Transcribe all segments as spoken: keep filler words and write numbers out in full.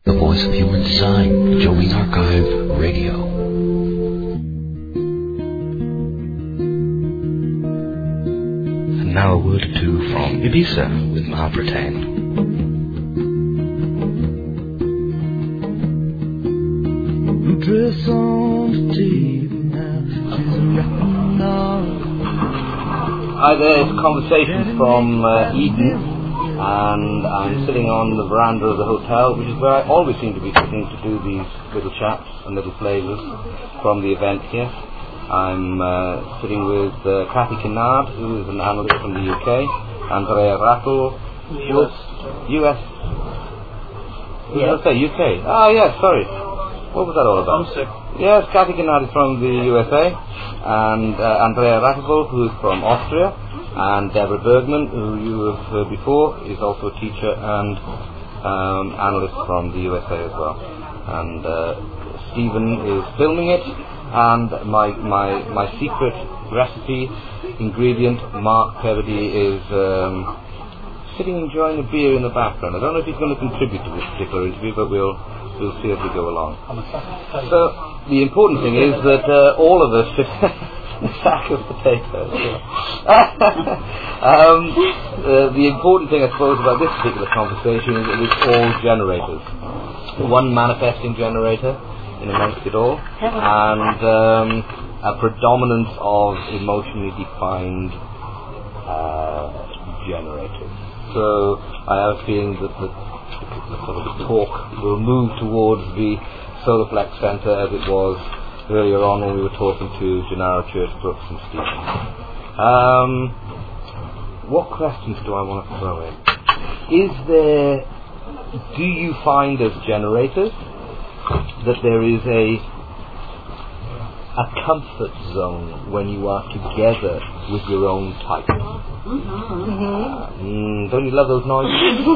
The voice of human design, Joey Archive Radio. And now a word or two from Ibiza with Mahapratain. Dress on the table now. Hi there, it's Conversations from uh, Eden, and I'm sitting on the veranda of the hotel, which is where I always seem to be sitting to do these little chats and little flavours from the event here. I'm uh, sitting with uh, Kathy Kennard, who is an analyst from the U K, Andrea Rattle, U S. U S. Who did I say? U K. Ah, yes, sorry. What was that all about? I'm sick. Yes, Kathy Kennard is from the U S A, and uh, Andrea Rattle, who is from Austria, and Deborah Bergman, who you have heard before, is also a teacher and um, analyst from the U S A as well. And uh, Stephen is filming it, and my my my secret recipe ingredient, Mark Kevedy, is um, sitting enjoying a beer in the background. I don't know if he's going to contribute to this particular interview, but we'll we'll see as we go along. So the important thing is that uh, all of us should a sack of potatoes. Yeah. um, uh, the important thing, I suppose, about this particular conversation is that it's all generators. One manifesting generator in amongst it all, and um, a predominance of emotionally defined uh, generators. So I have a feeling that the, the sort of the talk will move towards the solar flex center as it was earlier on when we were talking to Gennaro Church Brooks and Stephen. Um, what questions do I want to throw in? Is there, do you find as generators that there is a a comfort zone when you are together with your own type? Mm-hmm. Mm, don't you love those noises?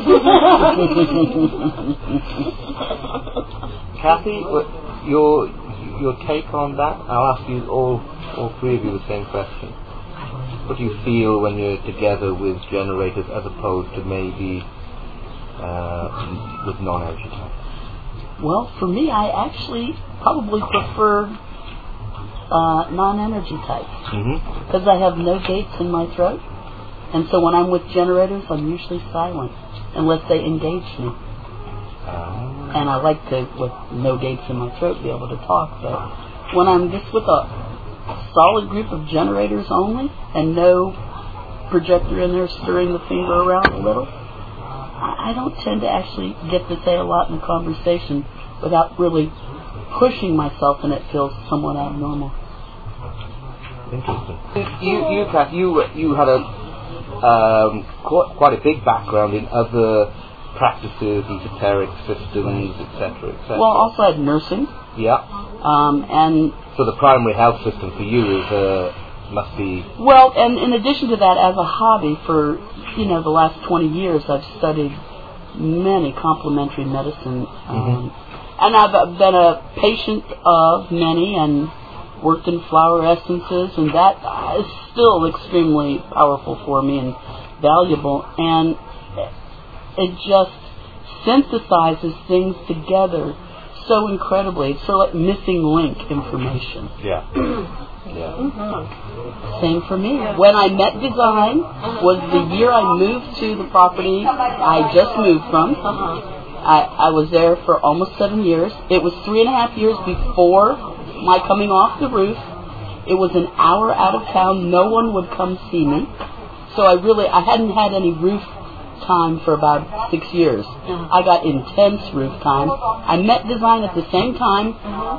Kathy, your your take on that? I'll ask you all all three of you the same question. What do you feel when you're together with generators as opposed to maybe uh, with non-energy types? Well, for me, I actually probably prefer uh, non-energy types because mm-hmm. I have no gates in my throat. And so when I'm with generators, I'm usually silent unless they engage me. Uh, and I like to, with no gates in my throat, be able to talk. But when I'm just with a solid group of generators only and no projector in there stirring the finger around a little, I don't tend to actually get to say a lot in a conversation without really pushing myself, and it feels somewhat abnormal. Interesting. You, you, Kath, you, you had a Um, quite, quite a big background in other practices, esoteric systems, et cetera, et cetera. Well, also I had nursing. Yeah. Um, and so the primary health system for you is uh, must be. Well, and in addition to that, as a hobby for you know the last twenty years, I've studied many complementary medicine, um, mm-hmm. and I've been a patient of many and worked in flower essences, and that is still extremely powerful for me and valuable, and it just synthesizes things together so incredibly. It's sort of like missing link information. Yeah. Yeah. Mm-hmm. Same for me. When I met design was the year I moved to the property I just moved from. I, I was there for almost seven years. It was three and a half years before my coming off the roof. It was an hour out of town. No one would come see me. So I really, I hadn't had any roof time for about six years. I got intense roof time. I met design at the same time.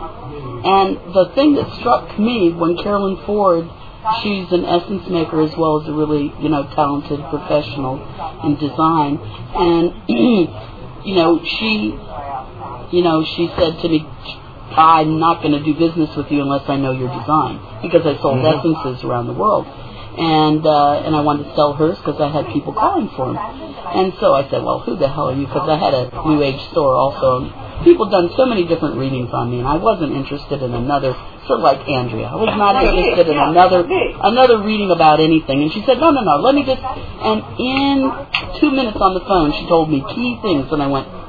And the thing that struck me when Carolyn Ford, she's an essence maker as well as a really, you know, talented professional in design. And, you know, she, you know, she said to me, I'm not going to do business with you unless I know your design, because I sold mm-hmm. essences around the world, and uh, and I wanted to sell hers because I had people calling for them, and so I said, well, who the hell are you? Because I had a New Age store also, and people done so many different readings on me, and I wasn't interested in another, sort of like Andrea, I was not interested in another another reading about anything, and she said, no, no, no, let me just, and in two minutes on the phone, she told me key things, and I went,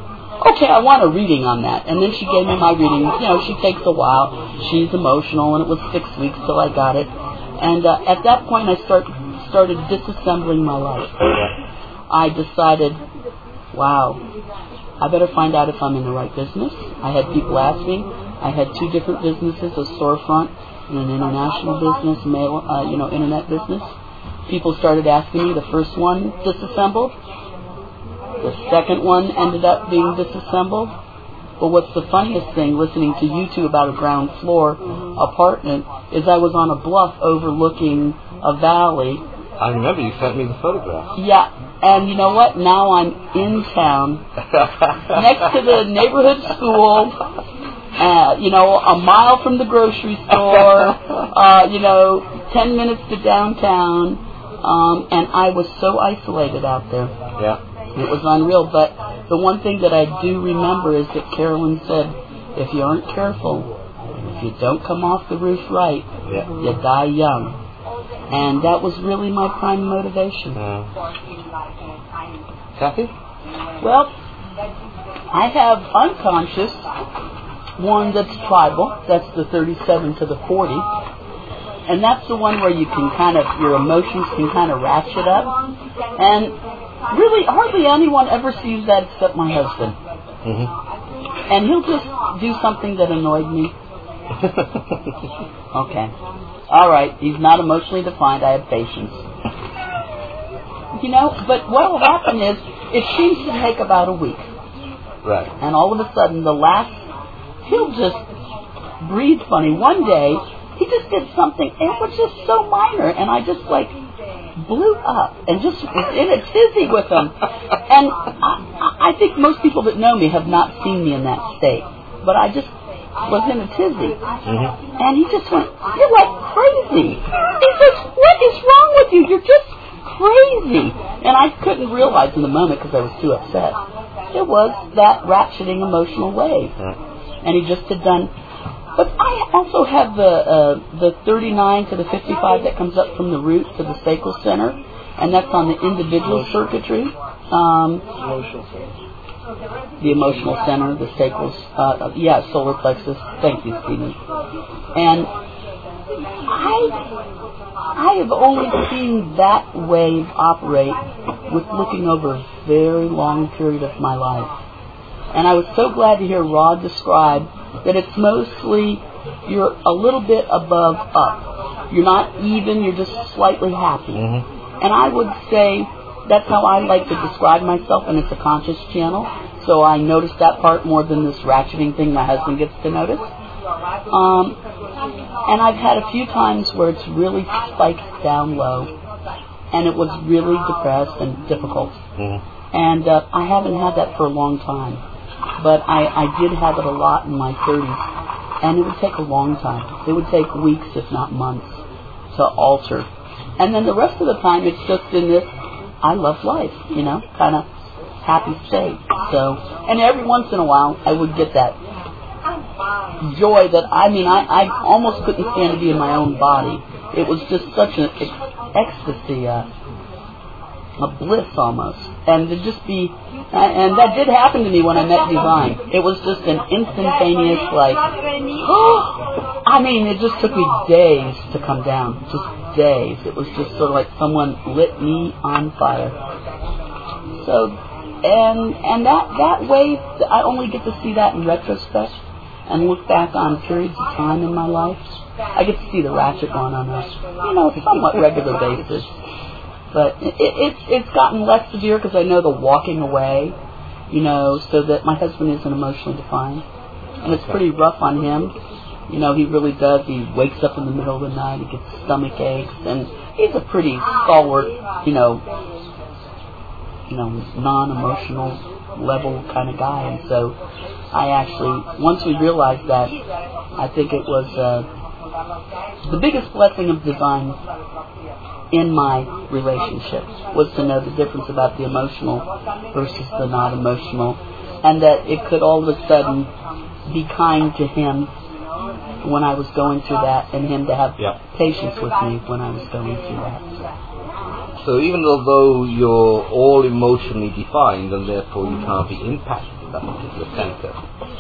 okay, I want a reading on that. And then she gave me my reading. You know, she takes a while. She's emotional, and it was six weeks till I got it. And uh, at that point, I start, started disassembling my life. I decided, wow, I better find out if I'm in the right business. I had people ask me. I had two different businesses, a storefront and an international business, mail, uh, you know, internet business. People started asking me. The first one disassembled. The second one ended up being disassembled. But what's the funniest thing, listening to you two about a ground floor apartment, is I was on a bluff overlooking a valley. I remember you sent me the photograph. Yeah, and you know what? Now I'm in town, next to the neighborhood school, uh, you know, a mile from the grocery store, uh, you know, ten minutes to downtown, um, and I was so isolated out there. Yeah. It was unreal, but the one thing that I do remember is that Carolyn said, if you aren't careful, if you don't come off the roof right, yeah. you die young. And that was really my prime motivation. Uh, Kathy? Well, I have unconscious, one that's tribal, that's the thirty-seven to the forty, and that's the one where you can kind of, your emotions can kind of ratchet up, and really hardly anyone ever sees that except my husband. Mm-hmm. And he'll just do something that annoyed me. Okay. All right, he's not emotionally defined, I have patience. You know, but what will happen is, it seems to take about a week. Right. And all of a sudden, the last, he'll just breathe funny. One day, he just did something, and it was just so minor, and I just like blew up and just was in a tizzy with him. And I, I think most people that know me have not seen me in that state. But I just was in a tizzy. Mm-hmm. And he just went, you're like crazy. He says, what is wrong with you? You're just crazy. And I couldn't realize in the moment because I was too upset. It was that ratcheting emotional wave. Mm-hmm. And he just had done. But I also have the uh, the thirty-nine to the fifty-five that comes up from the root to the sacral center, and that's on the individual circuitry. Um, Emotional center. The emotional center, the sacral, uh, yeah, solar plexus. Thank you, Stephen. And I, I have only seen that wave operate with looking over a very long period of my life. And I was so glad to hear Rod describe that it's mostly, you're a little bit above up. You're not even, you're just slightly happy. Mm-hmm. And I would say that's how I like to describe myself, and it's a conscious channel. So I notice that part more than this ratcheting thing my husband gets to notice. Um, and I've had a few times where it's really spiked down low, and it was really depressed and difficult. Mm-hmm. And uh, I haven't had that for a long time. But I, I did have it a lot in my thirties, and it would take a long time. It would take weeks, if not months, to alter. And then the rest of the time, it's just in this, I love life, you know, kind of happy state. So, and every once in a while, I would get that joy that, I mean, I, I almost couldn't stand to be in my own body. It was just such an ex- ecstasy, uh, a bliss almost. And to just be, and that did happen to me when I met Divine. It was just an instantaneous, like, oh, I mean, it just took me days to come down. Just days. It was just sort of like someone lit me on fire. So, and and that, that wave, I only get to see that in retrospect and look back on periods of time in my life. I get to see the ratchet going on a, you know, somewhat regular basis. But it, it, it's it's gotten less severe because I know the walking away, you know, so that my husband isn't emotionally defined. And it's pretty rough on him. You know, he really does. He wakes up in the middle of the night, he gets stomach aches, and he's a pretty stalwart, you know, you know, non-emotional level kind of guy. And so I actually, once we realized that, I think it was uh, the biggest blessing of divine in my relationship was to know the difference about the emotional versus the not emotional, and that it could all of a sudden be kind to him when I was going through that, and him to have yeah. patience with me when I was going through that. So even although you're all emotionally defined and therefore you can't be impacted in that particular centre,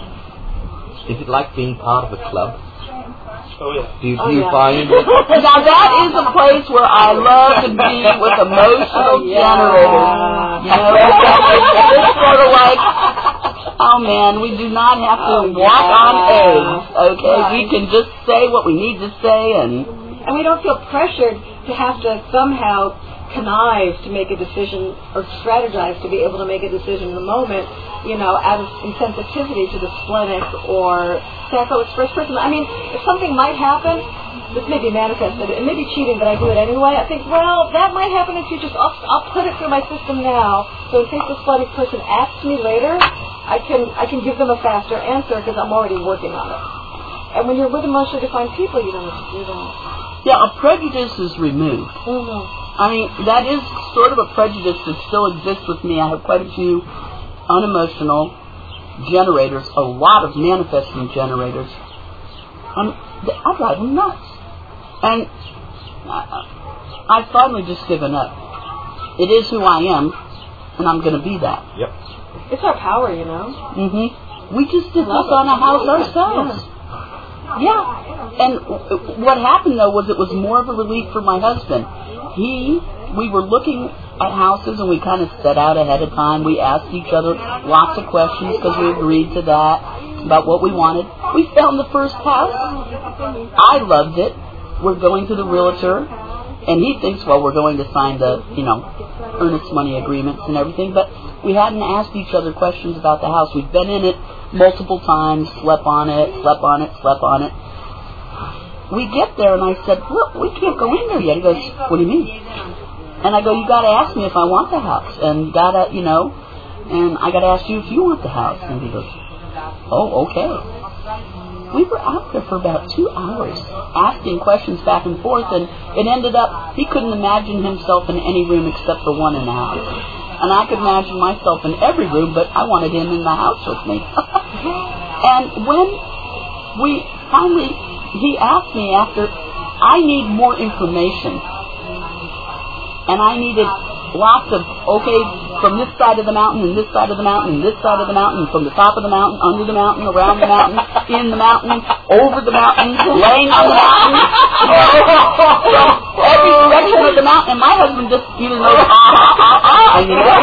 is it like being part of a club? Oh, yeah. Do you, do Oh, you yeah. find... Now that is a place where I love to be with emotional Oh, yeah. generators. You know, it's, it's sort of like, oh man, we do not have to Oh, walk yeah. on eggs, okay? Right. We can just say what we need to say and... And we don't feel pressured to have to somehow connive to make a decision or strategize to be able to make a decision in the moment, you know, out of insensitivity to the splenic or sacral-expressed person. I mean, if something might happen, this may be manifested, it may be cheating, but I do it anyway. I think, well, that might happen in future, so I'll, I'll put it through my system now, so in case the splenic person asks me later, I can I can give them a faster answer because I'm already working on it. And when you're with emotionally defined people, you don't have to do that. Yeah, a prejudice is removed. Mm-hmm. I mean, that is sort of a prejudice that still exists with me. I have quite a few unemotional generators, a lot of manifesting generators. Um, I drive them nuts. And I, I've finally just given up. It is who I am, and I'm going to be that. Yep. It's our power, you know. Mm-hmm. We just did this Love on it. a house ourselves. Yeah. And w- what happened, though, was it was more of a relief for my husband. He, we were looking at houses, and we kind of set out ahead of time. We asked each other lots of questions because we agreed to that, about what we wanted. We found the first house. I loved it. We're going to the realtor, and he thinks, well, we're going to sign the, you know, earnest money agreements and everything, but we hadn't asked each other questions about the house. We've been in it multiple times, slept on it, slept on it, slept on it. We get there, and I said, look, we can't go in there yet. He goes, what do you mean? And I go, you got to ask me if I want the house, and got to, you know, and I got to ask you if you want the house. And he goes, oh, okay. We were out there for about two hours asking questions back and forth, and it ended up, he couldn't imagine himself in any room except the one in the house. And I could imagine myself in every room, but I wanted him in the house with me. And when we finally, he asked me after, I need more information. And I needed lots of, okay, from this side of the mountain, and this side of the mountain, and this side of the mountain, from the top of the mountain, under the mountain, around the mountain, in the mountain, over the mountain, laying on the mountain, from every direction of the mountain. And my husband just either knows, ah, ah, ah, ah, you know.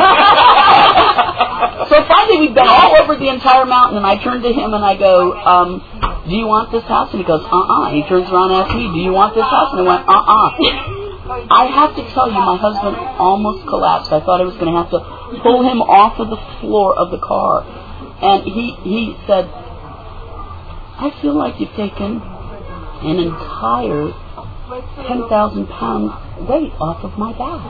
So finally we've been all over the entire mountain, and I turned to him and I go, um, do you want this house? And he goes, uh-uh. He turns around and asks me, do you want this house? And I went, uh-uh. I have to tell you, my husband almost collapsed. I thought I was going to have to pull him off of the floor of the car. And he, he said, I feel like you've taken an entire ten thousand pound weight off of my back.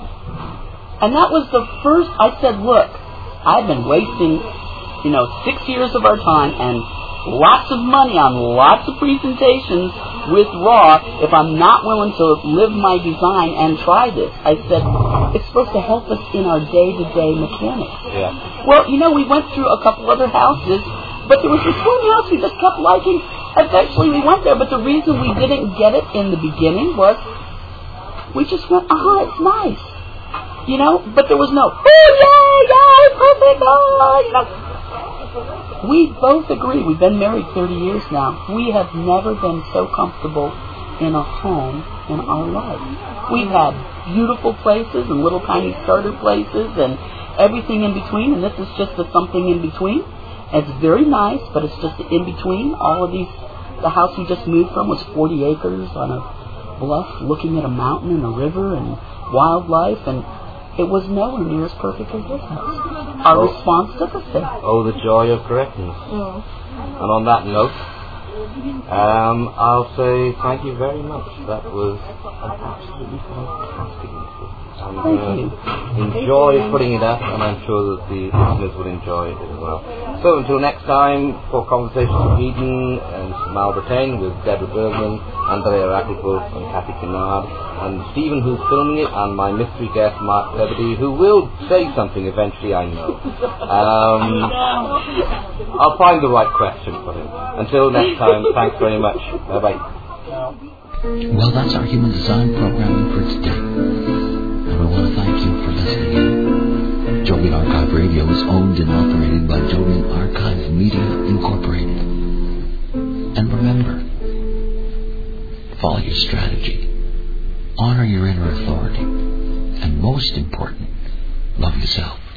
And that was the first, I said, look, I've been wasting, you know, six years of our time and lots of money on lots of presentations with Raw if I'm not willing to live my design and try this. I said, it's supposed to help us in our day-to-day mechanics. Yeah. Well, you know, we went through a couple other houses, but there was this one house we just kept liking. Eventually we went there, but the reason we didn't get it in the beginning was we just went, uh-huh, it's nice. You know, but there was no, oh, yeah, yeah, perfect, oh, you know. We both agree. We've been married thirty years now. We have never been so comfortable in a home in our life. We've had beautiful places and little tiny starter places and everything in between, and this is just a something in between. It's very nice, but it's just in between. All of these, the house we just moved from was forty acres on a bluff looking at a mountain and a river and wildlife, and it was nowhere near as perfect as this house. Our Oh. response took us there. Oh, the joy of correctness. Mm. And on that note, um, I'll say thank you very much. That was an absolutely fantastic interview. I'm Thank going you. to enjoy putting it up, and I'm sure that the listeners will enjoy it as well. So until next time, for Conversations of Eden and Malbertain with Deborah Bergman, Andrea Rackelford and Kathy Kennard, and Stephen, who's filming it, and my mystery guest Mark Zebedee, who will say something eventually, I know. Um, I'll find the right question for him. Until next time, thanks very much. Bye bye. Well, that's our human design programming for today. And we want to thank you for listening. Jovian Archive Radio is owned and operated by Jovian Archive Media Incorporated. And remember, follow your strategy, honor your inner authority, and most important, love yourself.